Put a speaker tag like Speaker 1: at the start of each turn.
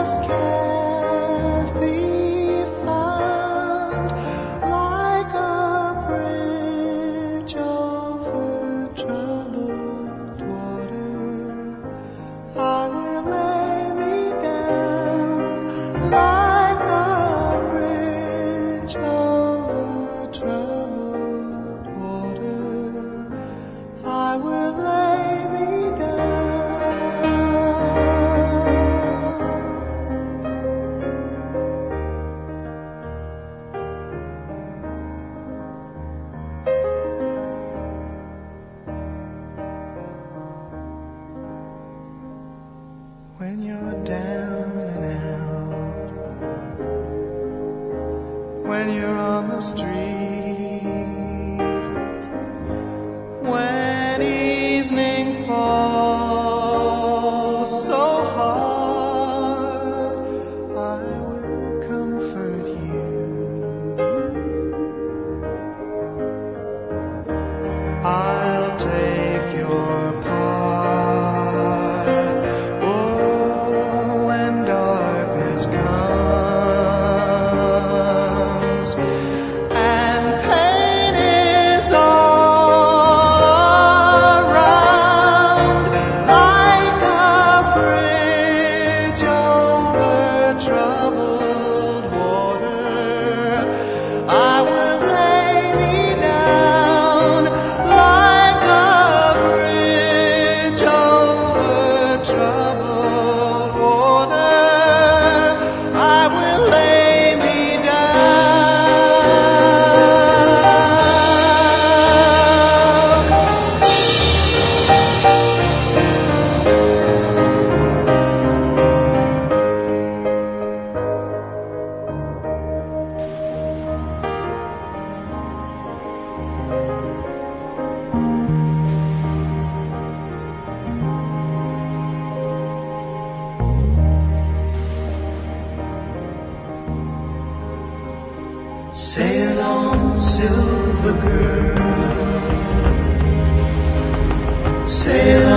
Speaker 1: just can't be found, like a bridge over troubled water. I will lay me down, like a bridge over troubled water. I will lay me when you're down and out, when you're on the street, when evening falls so hard, I will comfort you. I'll take your part. Oh, when darkness comes and pain is all around, like a bridge over troubled water, I will lay me down, like a bridge over troubled water. I will lay me Sail on, silver girl, sail